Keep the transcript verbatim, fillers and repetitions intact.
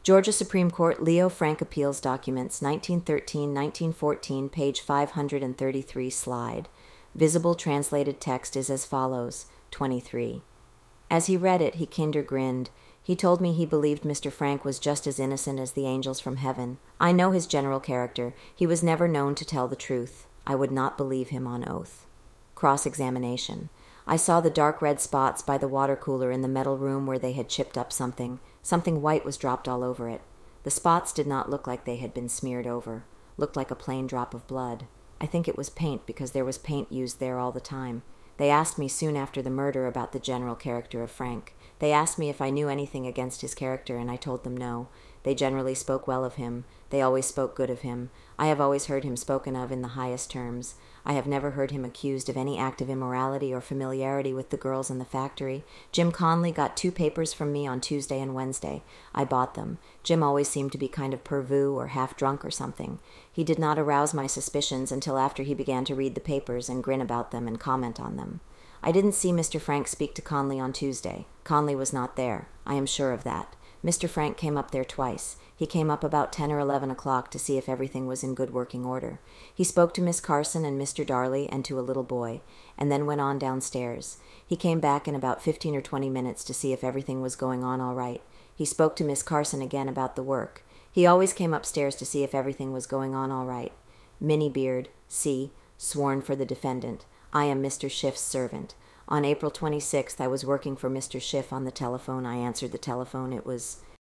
Georgia Supreme Court Leo Frank Appeals Documents, nineteen thirteen to nineteen fourteen, page five hundred thirty-three, slide. Visible translated text is as follows, twenty-three. As he read it, he kinder grinned. He told me he believed Mister Frank was just as innocent as the angels from heaven. I know his general character. He was never known to tell the truth. I would not believe him on oath. Cross-examination. I saw the dark red spots by the water cooler in the metal room where they had chipped up something. Something white was dropped all over it. The spots did not look like they had been smeared over. Looked like a plain drop of blood. I think it was paint because there was paint used there all the time. They asked me soon after the murder about the general character of Frank. They asked me if I knew anything against his character, and I told them no. They generally spoke well of him. They always spoke good of him. I have always heard him spoken of in the highest terms. I have never heard him accused of any act of immorality or familiarity with the girls in the factory. Jim Conley got two papers from me on Tuesday and Wednesday. I bought them. Jim always seemed to be kind of pervu or half drunk or something. He did not arouse my suspicions until after he began to read the papers and grin about them and comment on them. I didn't see Mister Frank speak to Conley on Tuesday. Conley was not there. I am sure of that. Mister Frank came up there twice. He came up about ten or eleven o'clock to see if everything was in good working order. He spoke to Miss Carson and Mister Darley and to a little boy, and then went on downstairs. He came back in about fifteen or twenty minutes to see if everything was going on all right. He spoke to Miss Carson again about the work. He always came upstairs to see if everything was going on all right. Minnie Beard, C., sworn for the defendant. I am Mister Schiff's servant. On April twenty-sixth, I was working for Mister Schiff on the telephone. I answered the telephone. It was